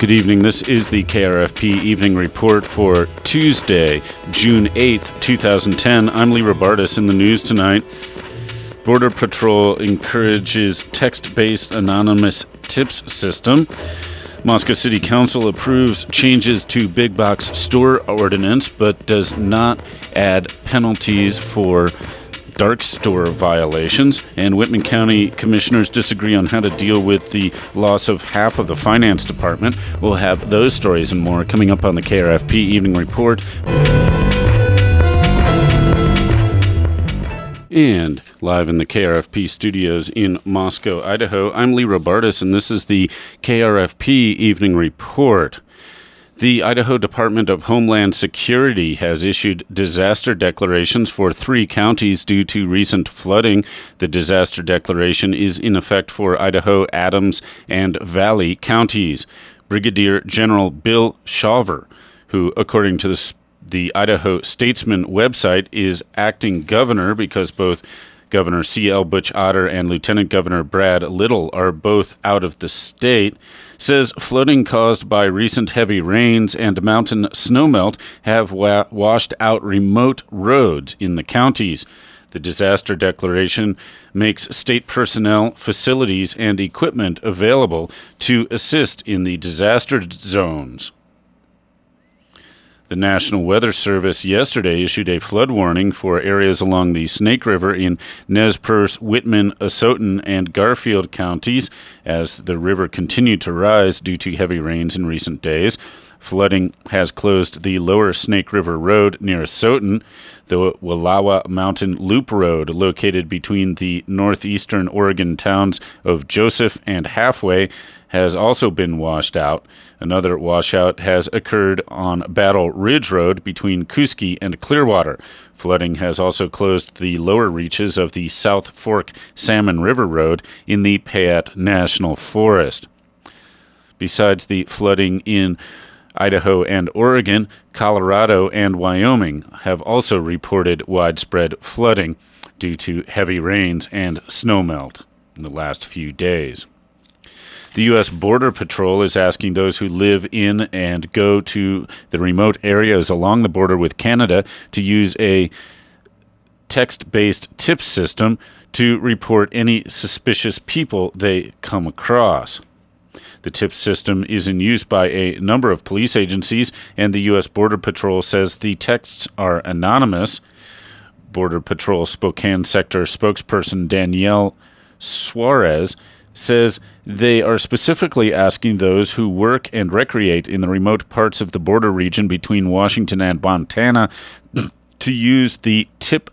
Good evening. This is the KRFP Evening Report for Tuesday, June 8th, 2010. I'm Lee Robartis. In the news tonight, Border Patrol encourages text-based anonymous tips system. Moscow City Council approves changes to big box store ordinance, but does not add penalties for dark store violations. And Whitman County commissioners disagree on how to deal with the loss of half of the finance department. We'll have those stories and more coming up on the KRFP Evening Report. And live in the KRFP studios in Moscow, Idaho, I'm Lee Robartis, and this is the KRFP Evening Report. The Idaho Department of Homeland Security has issued disaster declarations for 3 counties due to recent flooding. The disaster declaration is in effect for Idaho, Adams, and Valley counties. Brigadier General Bill Shawver, who, according to the Idaho Statesman website, is acting governor because both Governor C.L. Butch Otter and Lieutenant Governor Brad Little are both out of the state, says flooding caused by recent heavy rains and mountain snowmelt have washed out remote roads in the counties. The disaster declaration makes state personnel, facilities, and equipment available to assist in the disaster zones. The National Weather Service yesterday issued a flood warning for areas along the Snake River in Nez Perce, Whitman, Asotin, and Garfield counties as the river continued to rise due to heavy rains in recent days. Flooding has closed the lower Snake River Road near Asotin. The Wallowa Mountain Loop Road, located between the northeastern Oregon towns of Joseph and Halfway, has also been washed out. Another washout has occurred on Battle Ridge Road between Kuski and Clearwater. Flooding has also closed the lower reaches of the South Fork Salmon River Road in the Payette National Forest. Besides the flooding in Idaho and Oregon, Colorado and Wyoming have also reported widespread flooding due to heavy rains and snowmelt in the last few days. The U.S. Border Patrol is asking those who live in and go to the remote areas along the border with Canada to use a text-based tip system to report any suspicious people they come across. The tip system is in use by a number of police agencies, and the U.S. Border Patrol says the texts are anonymous. Border Patrol Spokane Sector spokesperson Danielle Suarez says they are specifically asking those who work and recreate in the remote parts of the border region between Washington and Montana to use the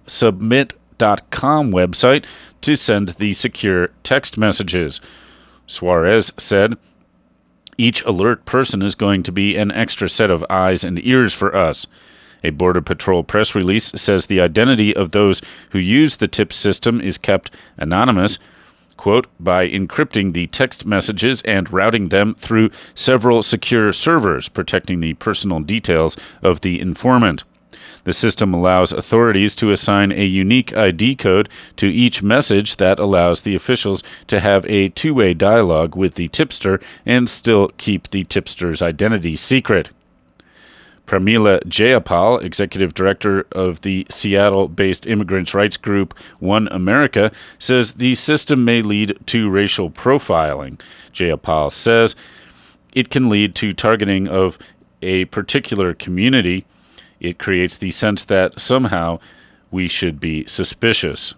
tipsubmit.com website to send the secure text messages. Suarez said, "Each alert person is going to be an extra set of eyes and ears for us." A Border Patrol press release says the identity of those who use the tip system is kept anonymous, quote, by encrypting the text messages and routing them through several secure servers, protecting the personal details of the informant. The system allows authorities to assign a unique ID code to each message that allows the officials to have a two-way dialogue with the tipster and still keep the tipster's identity secret. Pramila Jayapal, executive director of the Seattle-based immigrants' rights group One America, says the system may lead to racial profiling. Jayapal says it can lead to targeting of a particular community. It creates the sense that somehow we should be suspicious.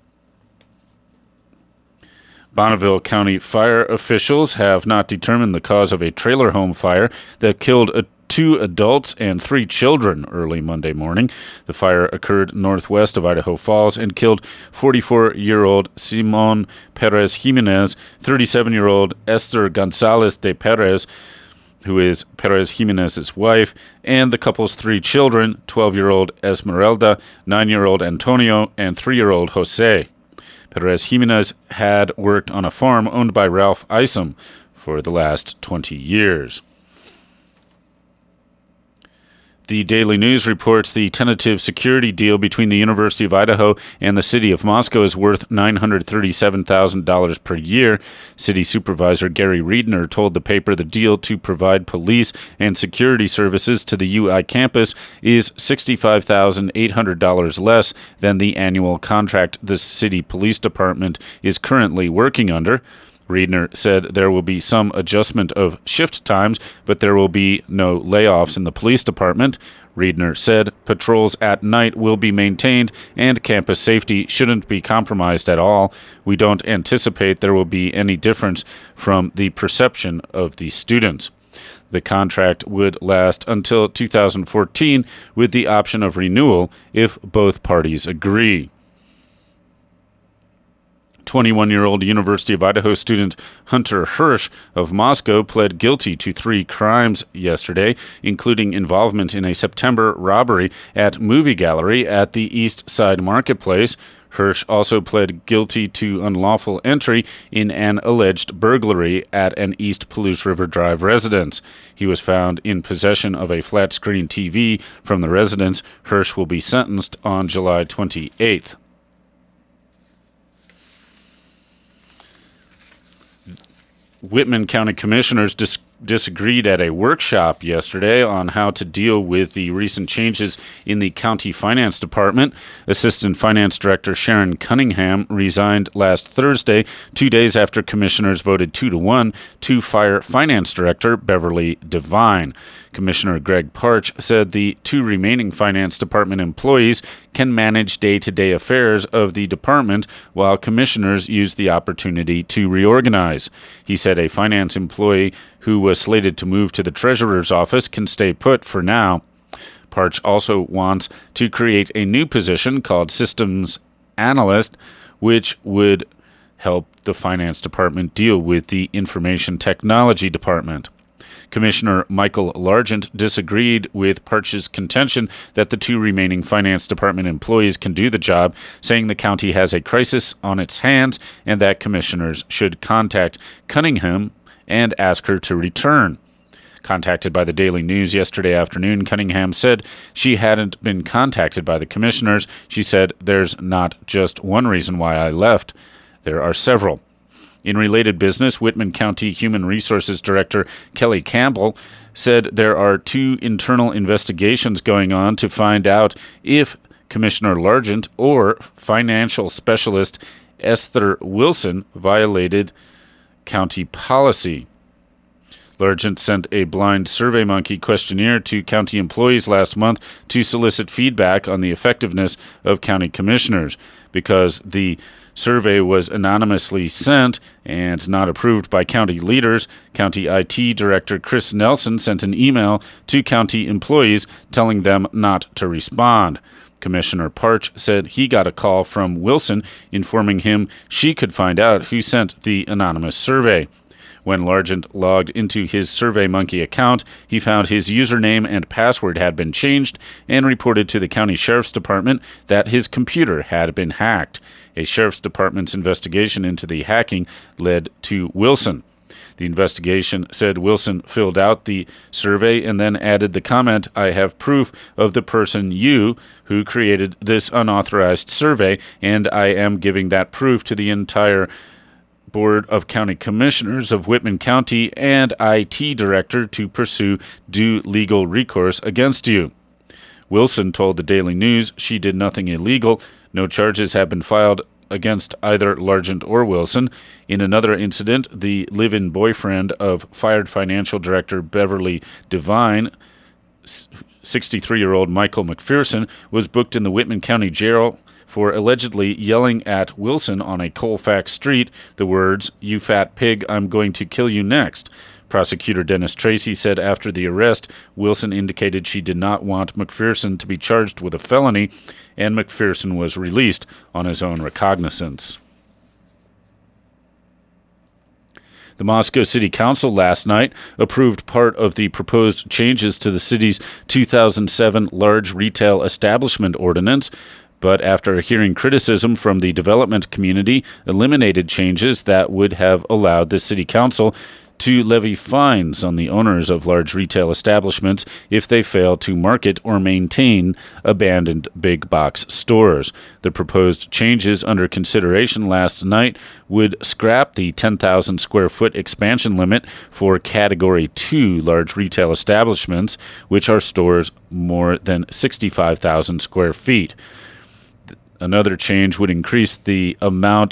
Bonneville County fire officials have not determined the cause of a trailer home fire that killed 2 adults and 3 children early Monday morning. The fire occurred northwest of Idaho Falls and killed 44-year-old Simon Perez Jimenez, 37-year-old Esther Gonzalez de Perez, who is Perez Jimenez's wife, and the couple's 3 children, 12-year-old Esmeralda, 9-year-old Antonio, and 3-year-old Jose. Perez Jimenez had worked on a farm owned by Ralph Isom for the last 20 years. The Daily News reports the tentative security deal between the University of Idaho and the city of Moscow is worth $937,000 per year. City Supervisor Gary Riedner told the paper the deal to provide police and security services to the UI campus is $65,800 less than the annual contract the city police department is currently working under. Riedner said there will be some adjustment of shift times, but there will be no layoffs in the police department. Riedner said patrols at night will be maintained and campus safety shouldn't be compromised at all. We don't anticipate there will be any difference from the perception of the students. The contract would last until 2014 with the option of renewal if both parties agree. 21-year-old University of Idaho student Hunter Hirsch of Moscow pled guilty to 3 crimes yesterday, including involvement in a September robbery at Movie Gallery at the East Side Marketplace. Hirsch also pled guilty to unlawful entry in an alleged burglary at an East Palouse River Drive residence. He was found in possession of a flat-screen TV from the residence. Hirsch will be sentenced on July 28th. Whitman County Commissioners disagreed at a workshop yesterday on how to deal with the recent changes in the county finance department. Assistant Finance Director Sharon Cunningham resigned last Thursday, 2 days after commissioners voted 2-1 to fire Finance Director Beverly Devine. Commissioner Greg Parch said the 2 remaining finance department employees can manage day-to-day affairs of the department while commissioners use the opportunity to reorganize. He said a finance employee who was slated to move to the treasurer's office can stay put for now. Parch also wants to create a new position called Systems Analyst, which would help the finance department deal with the information technology department. Commissioner Michael Largent disagreed with Parch's contention that the 2 remaining finance department employees can do the job, saying the county has a crisis on its hands and that commissioners should contact Cunningham and ask her to return. Contacted by the Daily News yesterday afternoon, Cunningham said she hadn't been contacted by the commissioners. She said, "There's not just one reason why I left. There are several." In related business, Whitman County Human Resources Director Kelly Campbell said there are 2 internal investigations going on to find out if Commissioner Largent or financial specialist Esther Wilson violated county policy. Largent sent a blind SurveyMonkey questionnaire to county employees last month to solicit feedback on the effectiveness of county commissioners. Because the survey was anonymously sent and not approved by county leaders, County IT Director Chris Nelson sent an email to county employees telling them not to respond. Commissioner Parch said he got a call from Wilson informing him she could find out who sent the anonymous survey. When Largent logged into his SurveyMonkey account, he found his username and password had been changed and reported to the county sheriff's department that his computer had been hacked. A sheriff's department's investigation into the hacking led to Wilson. The investigation said Wilson filled out the survey and then added the comment, "I have proof of the person who created this unauthorized survey, and I am giving that proof to the entire Board of County Commissioners of Whitman County and IT Director to pursue due legal recourse against you." Wilson told the Daily News she did nothing illegal. No charges have been filed against either Largent or Wilson. In another incident, the live-in boyfriend of fired financial director Beverly Devine, 63-year-old Michael McPherson, was booked in the Whitman County Jail for allegedly yelling at Wilson on a Colfax street the words, "You fat pig, I'm going to kill you next." Prosecutor Dennis Tracy said after the arrest, Wilson indicated she did not want McPherson to be charged with a felony, and McPherson was released on his own recognizance. The Moscow City Council last night approved part of the proposed changes to the city's 2007 Large Retail Establishment Ordinance, but after hearing criticism from the development community, eliminated changes that would have allowed the City Council to levy fines on the owners of large retail establishments if they fail to market or maintain abandoned big box stores. The proposed changes under consideration last night would scrap the 10,000 square foot expansion limit for Category 2 large retail establishments, which are stores more than 65,000 square feet. Another change would increase the amount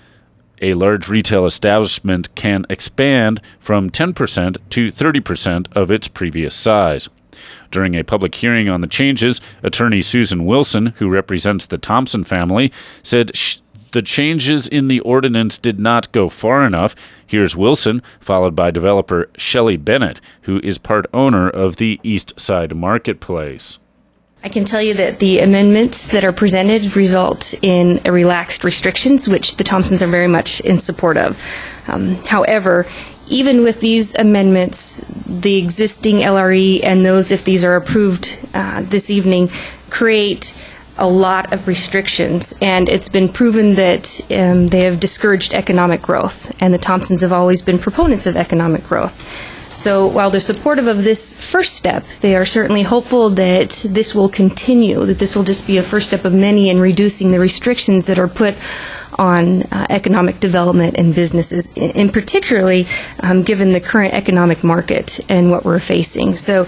a large retail establishment can expand from 10% to 30% of its previous size. During a public hearing on the changes, attorney Susan Wilson, who represents the Thompson family, said the changes in the ordinance did not go far enough. Here's Wilson, followed by developer Shelley Bennett, who is part owner of the East Side Marketplace. I can tell you that the amendments that are presented result in relaxed restrictions, which the Thompsons are very much in support of. However, even with these amendments, the existing LRE and those, if these are approved this evening, create a lot of restrictions, and it's been proven that they have discouraged economic growth, and the Thompsons have always been proponents of economic growth. So while they're supportive of this first step, they are certainly hopeful that this will continue, that this will just be a first step of many in reducing the restrictions that are put on economic development and businesses, in particularly given the current economic market and what we're facing. So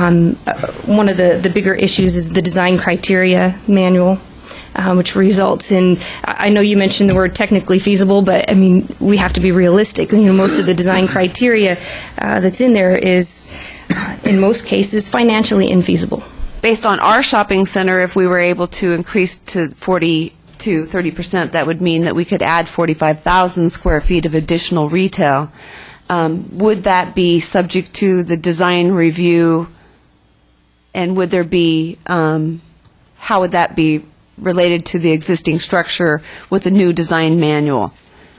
one of the bigger issues is the design criteria manual, which results in, I know you mentioned the word technically feasible, but I mean, we have to be realistic. You know, most of the design criteria that's in there is, in most cases, financially infeasible. Based on our shopping center, if we were able to increase to 40 to 30%, that would mean that we could add 45,000 square feet of additional retail. Would that be subject to the design review? And would there be, how would that be related to the existing structure with the new design manual?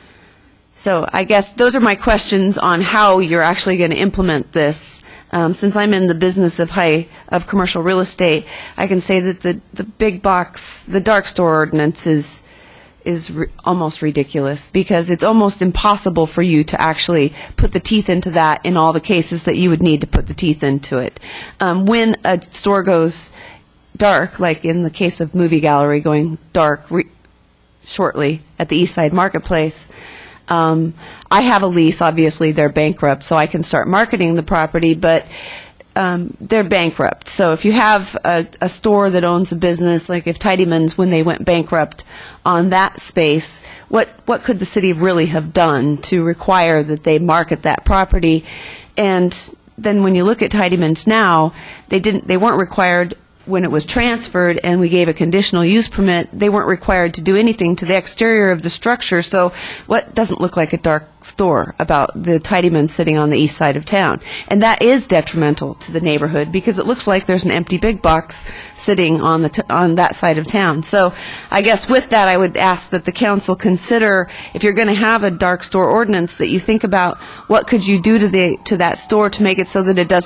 So I guess those are my questions on how you're actually going to implement this. Since I'm in the business of commercial real estate, I can say that the big box, the dark store ordinance is almost ridiculous, because it's almost impossible for you to actually put the teeth into that in all the cases that you would need to put the teeth into it. When a store goes dark, like in the case of Movie Gallery going dark shortly at the East Side Marketplace, I have a lease. Obviously, they're bankrupt, so I can start marketing the property, but they're bankrupt. So if you have a store that owns a business, like if Tidyman's, when they went bankrupt on that space, what could the city really have done to require that they market that property? And then when you look at Tidyman's now, they weren't required when it was transferred and we gave a conditional use permit. They weren't required to do anything to the exterior of the structure. So what doesn't look like a dark store about the Tidyman sitting on the east side of town? And that is detrimental to the neighborhood, because it looks like there's an empty big box sitting on that side of town. So I guess with that, I would ask that the council consider, if you're going to have a dark store ordinance, that you think about what could you do to that store to make it so that it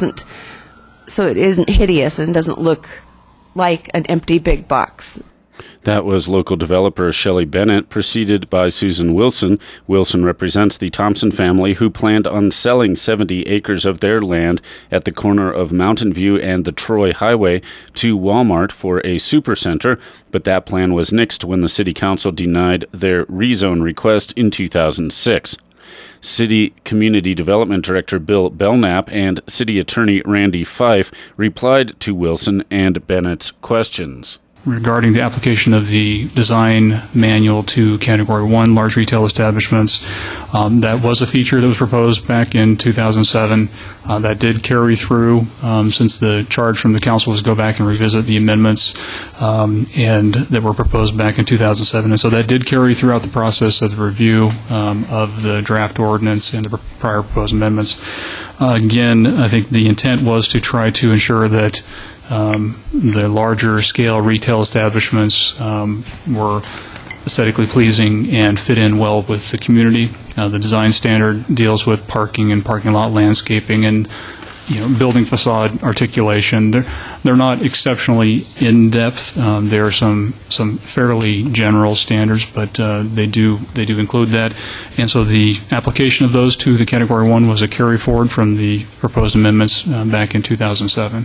isn't hideous and doesn't look like an empty big box. That was local developer Shelley Bennett, preceded by Susan Wilson. Wilson represents the Thompson family, who planned on selling 70 acres of their land at the corner of Mountain View and the Troy Highway to Walmart for a supercenter, but that plan was nixed when the city council denied their rezone request in 2006. City Community Development Director Bill Belknap and City Attorney Randy Fife replied to Wilson and Bennett's questions. Regarding the application of the design manual to Category 1 large retail establishments, that was a feature that was proposed back in 2007. That did carry through since the charge from the council was to go back and revisit the amendments and that were proposed back in 2007. And so that did carry throughout the process of the review of the draft ordinance and the prior proposed amendments. Again, I think the intent was to try to ensure that the larger scale retail establishments were aesthetically pleasing and fit in well with the community. The design standard deals with parking and parking lot landscaping and building facade articulation. They're not exceptionally in-depth. There are some fairly general standards, but they do include that. And so the application of those to the Category 1 was a carry forward from the proposed amendments back in 2007.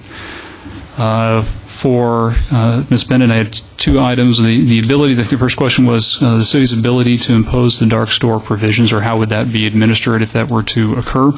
For Ms. Bennett, I had two items. The first question was the city's ability to impose the dark store provisions, or how would that be administered if that were to occur?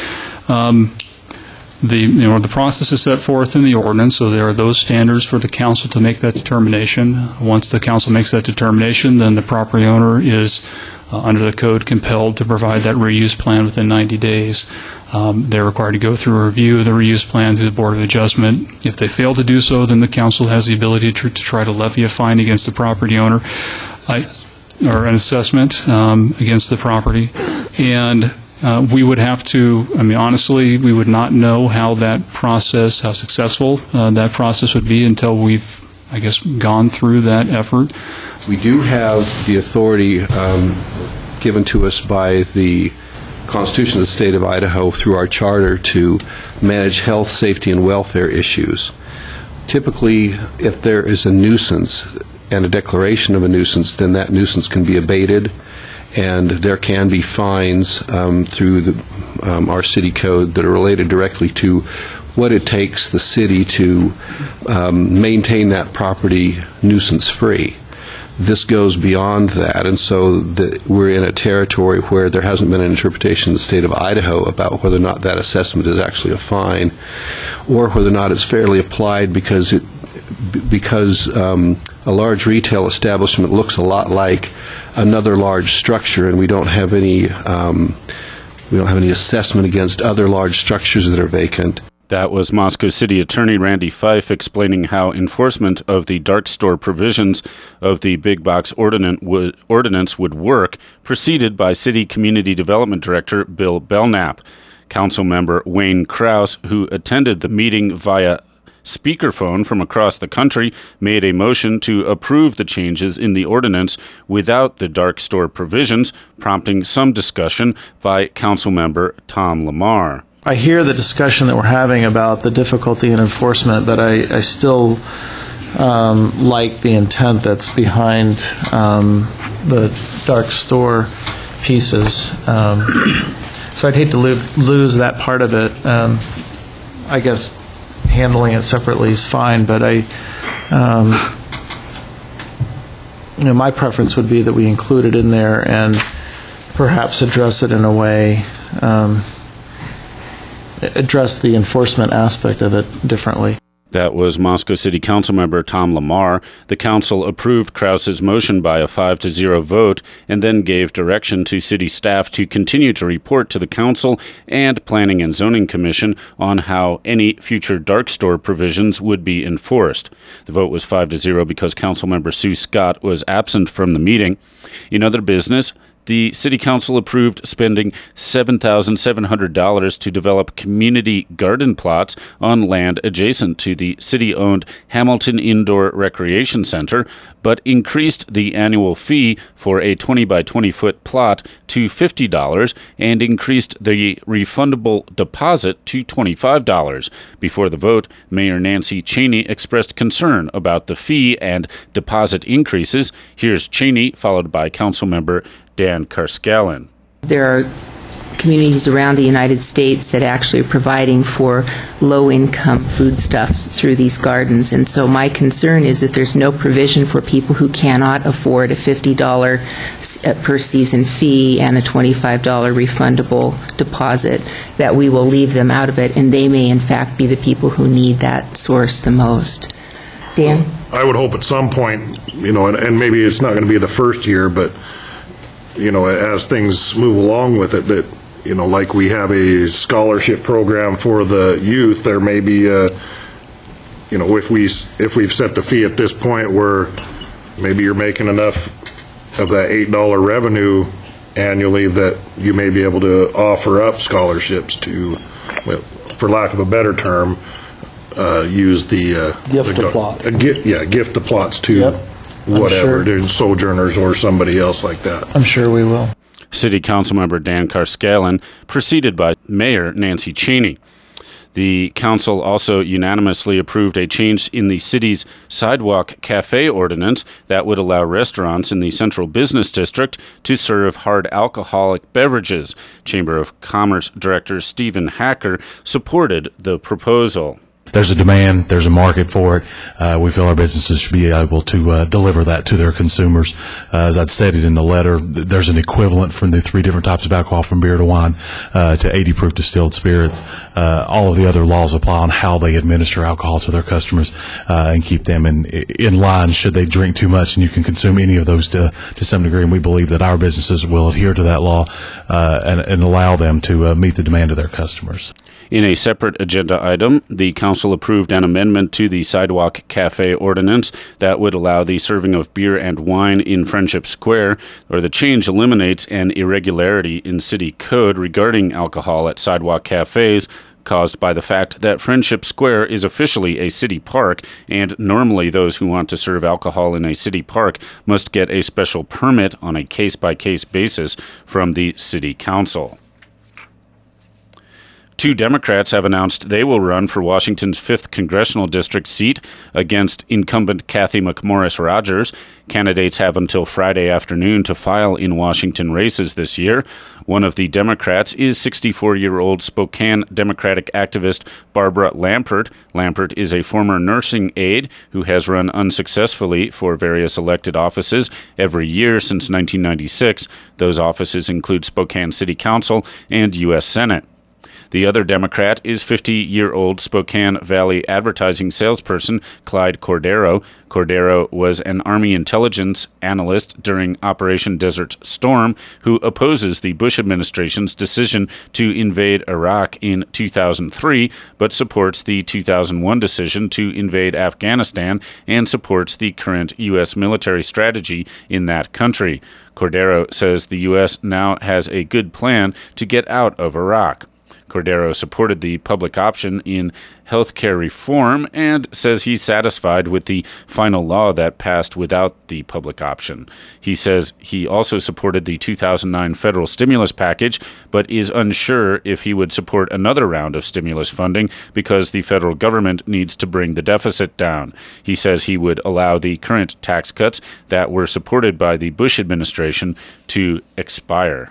The process is set forth in the ordinance, so there are those standards for the council to make that determination. Once the council makes that determination, then the property owner is, under the code, compelled to provide that reuse plan within 90 days. They're required to go through a review of the reuse plan through the Board of Adjustment. If they fail to do so, then the council has the ability to try to levy a fine against the property owner, or an assessment against the property. And we would have to, honestly, we would not know how successful that process would be until we've, gone through that effort. We do have the authority given to us by the Constitution of the State of Idaho through our charter to manage health, safety, and welfare issues. Typically, if there is a nuisance and a declaration of a nuisance, then that nuisance can be abated, and there can be fines through our city code that are related directly to what it takes the city to maintain that property nuisance-free. This goes beyond that, and so we're in a territory where there hasn't been an interpretation in the state of Idaho about whether or not that assessment is actually a fine, or whether or not it's fairly applied, because a large retail establishment looks a lot like another large structure, and we don't have any assessment against other large structures that are vacant. That was Moscow City Attorney Randy Fife explaining how enforcement of the dark store provisions of the big box ordinance would work, preceded by City Community Development Director Bill Belknap. Councilmember Wayne Krause, who attended the meeting via speakerphone from across the country, made a motion to approve the changes in the ordinance without the dark store provisions, prompting some discussion by Councilmember Tom Lamar. I hear the discussion that we're having about the difficulty in enforcement, but I still like the intent that's behind the dark store pieces. So I'd hate to lose that part of it. I guess handling it separately is fine, but my preference would be that we include it in there and perhaps address it in a way, address the enforcement aspect of it differently. That was Moscow City Councilmember Tom Lamar. The council approved Krause's motion by a 5-0 vote and then gave direction to city staff to continue to report to the council and Planning and Zoning Commission on how any future dark store provisions would be enforced. The vote was 5-0 because Councilmember Sue Scott was absent from the meeting. In other business, the City Council approved spending $7,700 to develop community garden plots on land adjacent to the city-owned Hamilton Indoor Recreation Center, but increased the annual fee for a 20 by 20 foot plot to $50 and increased the refundable deposit to $25. Before the vote, Mayor Nancy Cheney expressed concern about the fee and deposit increases. Here's Cheney, followed by Councilmember Dan Carscallen. There are communities around the United States that actually are providing for low-income foodstuffs through these gardens, and so my concern is that there's no provision for people who cannot afford a $50 per season fee and a $25 refundable deposit, that we will leave them out of it, and they may in fact be the people who need that source the most. Dan? I would hope at some point, and maybe it's not going to be the first year, but as things move along with it, that, like we have a scholarship program for the youth, there may be if we've set the fee at this point where maybe you're making enough of that $8 revenue annually that you may be able to offer up scholarships to, for lack of a better term, use the gift to plot. Gift to plots to. Yep. Whatever, sure. Sojourners or somebody else like that. I'm sure we will. City Councilmember Dan Carscallen, preceded by Mayor Nancy Cheney. The council also unanimously approved a change in the city's sidewalk cafe ordinance that would allow restaurants in the central business district to serve hard alcoholic beverages. Chamber of Commerce Director Stephen Hacker supported the proposal. There's a demand, there's a market for it. We feel our businesses should be able to deliver that to their consumers. As I'd stated in the letter, there's an equivalent from the 3 different types of alcohol, from beer to wine to 80 proof distilled spirits. All of the other laws apply on how they administer alcohol to their customers and keep them in line should they drink too much, and you can consume any of those to some degree. And we believe that our businesses will adhere to that law and allow them to meet the demand of their customers. In a separate agenda item, the council approved an amendment to the Sidewalk Cafe ordinance that would allow the serving of beer and wine in Friendship Square, or the change eliminates an irregularity in city code regarding alcohol at sidewalk cafes caused by the fact that Friendship Square is officially a city park, and normally those who want to serve alcohol in a city park must get a special permit on a case-by-case basis from the city council. 2 Democrats have announced they will run for Washington's 5th congressional district seat against incumbent Cathy McMorris Rodgers. Candidates have until Friday afternoon to file in Washington races this year. One of the Democrats is 64-year-old Spokane Democratic activist Barbara Lampert. Lampert is a former nursing aide who has run unsuccessfully for various elected offices every year since 1996. Those offices include Spokane City Council and U.S. Senate. The other Democrat is 50-year-old Spokane Valley advertising salesperson Clyde Cordero. Cordero was an Army intelligence analyst during Operation Desert Storm who opposes the Bush administration's decision to invade Iraq in 2003, but supports the 2001 decision to invade Afghanistan and supports the current U.S. military strategy in that country. Cordero says the U.S. now has a good plan to get out of Iraq. Cordero supported the public option in health care reform and says he's satisfied with the final law that passed without the public option. He says he also supported the 2009 federal stimulus package, but is unsure if he would support another round of stimulus funding because the federal government needs to bring the deficit down. He says he would allow the current tax cuts that were supported by the Bush administration to expire.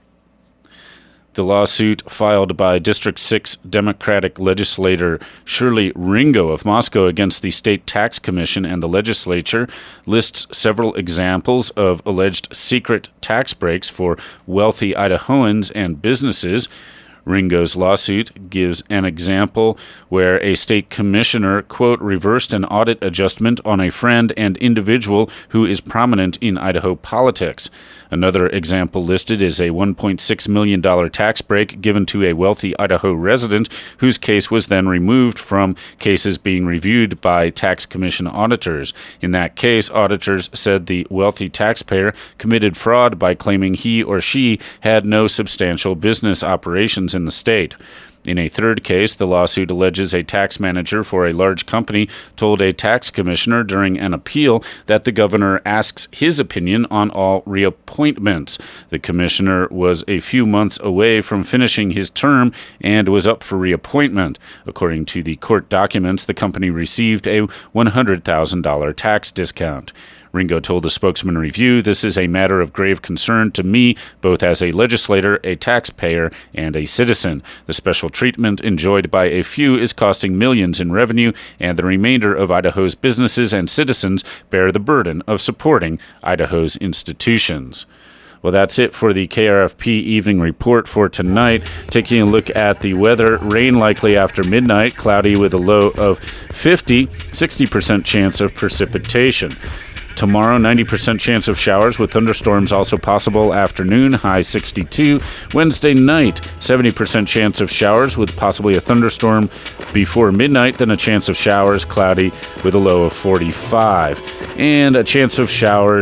The lawsuit filed by District 6 Democratic legislator Shirley Ringo of Moscow against the State Tax Commission and the legislature lists several examples of alleged secret tax breaks for wealthy Idahoans and businesses. Ringo's lawsuit gives an example where a state commissioner, quote, reversed an audit adjustment on a friend and individual who is prominent in Idaho politics. Another example listed is a $1.6 million tax break given to a wealthy Idaho resident whose case was then removed from cases being reviewed by tax commission auditors. In that case, auditors said the wealthy taxpayer committed fraud by claiming he or she had no substantial business operations in the state. In a third case, the lawsuit alleges a tax manager for a large company told a tax commissioner during an appeal that the governor asks his opinion on all reappointments. The commissioner was a few months away from finishing his term and was up for reappointment. According to the court documents, the company received a $100,000 tax discount. Ringo told the Spokesman Review, "This is a matter of grave concern to me, both as a legislator, a taxpayer, and a citizen. The special treatment enjoyed by a few is costing millions in revenue, and the remainder of Idaho's businesses and citizens bear the burden of supporting Idaho's institutions." Well, that's it for the KRFP Evening Report for tonight. Taking a look at the weather, rain likely after midnight, cloudy with a low of 50, 60% chance of precipitation. Tomorrow, 90% chance of showers with thunderstorms also possible afternoon, high 62. Wednesday night, 70% chance of showers with possibly a thunderstorm before midnight, then a chance of showers, cloudy with a low of 45. And a chance of showers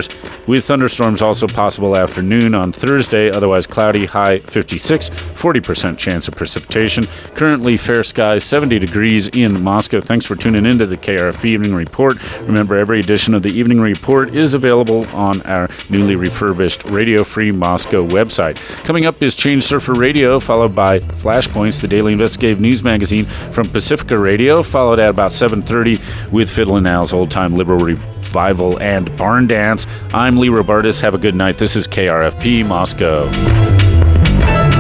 with thunderstorms also possible afternoon on Thursday. Otherwise cloudy, high 56, 40% chance of precipitation. Currently fair skies, 70 degrees in Moscow. Thanks for tuning in to the KRFB Evening Report. Remember, every edition of the Evening Report is available on our newly refurbished Radio Free Moscow website. Coming up is Change Surfer Radio, followed by Flashpoints, the daily investigative news magazine from Pacifica Radio, followed at about 7:30 with Fiddlin' Al's Old Time Liberal Revival and Barn Dance. I'm Lee Robartis. Have a good night. This is KRFP Moscow.